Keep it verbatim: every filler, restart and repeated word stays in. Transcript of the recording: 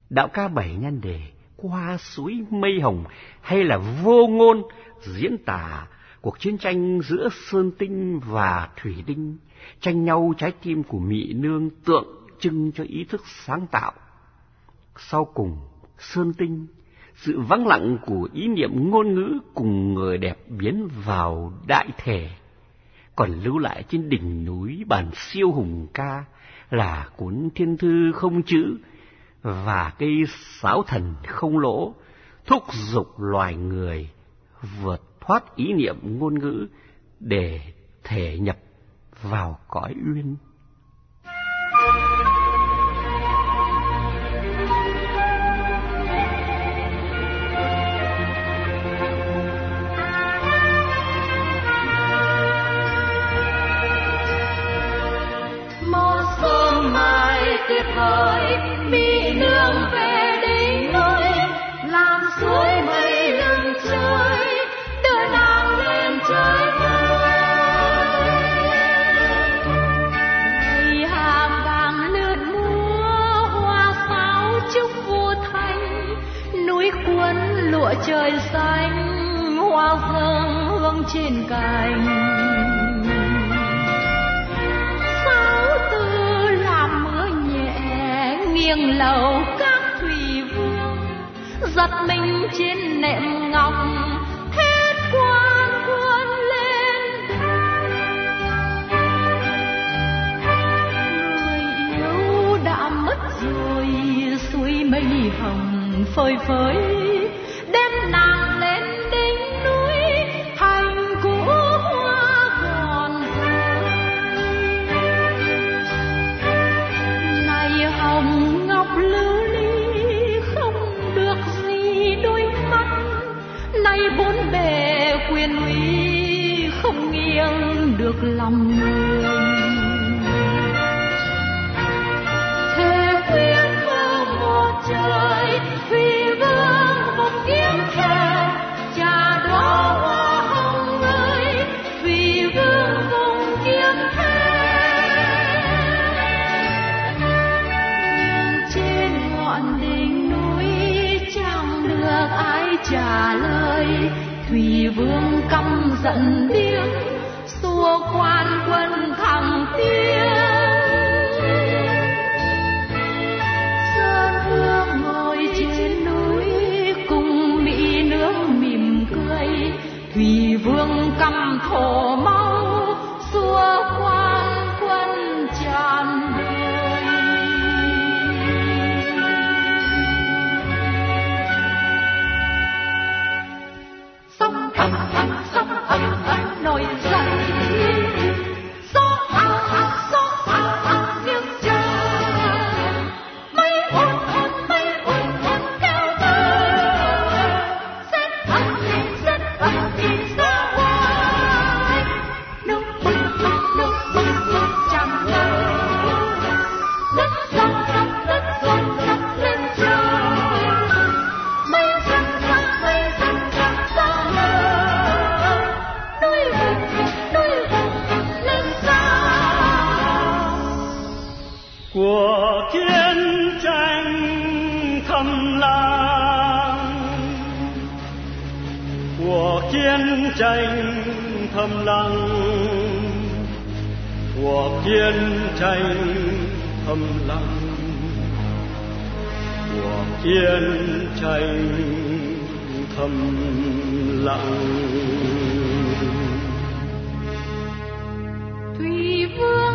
Đạo ca bảy nhan đề Qua suối mây hồng hay là Vô ngôn diễn tả cuộc chiến tranh giữa Sơn Tinh và Thủy Tinh, tranh nhau trái tim của Mị Nương tượng trưng cho ý thức sáng tạo. Sau cùng, Sơn Tinh, sự vắng lặng của ý niệm ngôn ngữ cùng người đẹp biến vào đại thể, còn lưu lại trên đỉnh núi bản siêu hùng ca là cuốn thiên thư không chữ và cây sáo thần không lỗ, thúc giục loài người vượt thoát ý niệm ngôn ngữ để thể nhập vào cõi uyên. Một sớm mai tuyệt vời, Mị Nương về đỉnh núi, làm suối mây lưng trời, đưa nàng lên trời vời. Ngày hàng vàng lượn múa, hoa sáo chúc vô thanh, núi cuốn lụa trời xanh, hoa dâng hương trên cành. Nghiêng lầu các thủy vương, giật mình trên nệm ngọc, hết quan quân lên. Người yêu đã mất rồi, suối mây hồng phơi phới, đem nàng lên đỉnh núi, thành cũ hoa còn rơi. Này hồng lưu ly không được gì đôi mắt, nay bốn bề quyền uy không nghiêng được lòng người. Thề quyến vương một trời, Thủy Vương một kiếm thề, trà đóa hoa hồng ơi, Thủy Vương vùng kiếm thề. Đỉnh núi chẳng được ai trả lời, Thủy Vương căm giận điếc, xua quan quân thẳng tiến. Sơn Vương ngồi trên núi cùng Mị Nương mỉm cười, Thủy Vương căm thổ máu, xua quan quân tràn đời. Hầm hầm sóng hầm hầm nổi dậy, gió ào ào gió ào ào nghiêng trời, mây ồn ồn mây ồn ồn kéo tới, sét ầm ĩ sét ầm ĩ ra ngoài, nước bừng bừng nước bừng bừng tràn ngập, đất dòng dòng đất dòng dòng lên trời, mây dần dần mây dần dần ra lời. Cuộc chiến tranh thầm lặng, cuộc chiến tranh thầm lặng, cuộc chiến tranh thầm lặng, cuộc chiến tranh thầm lặng. Thủy Vương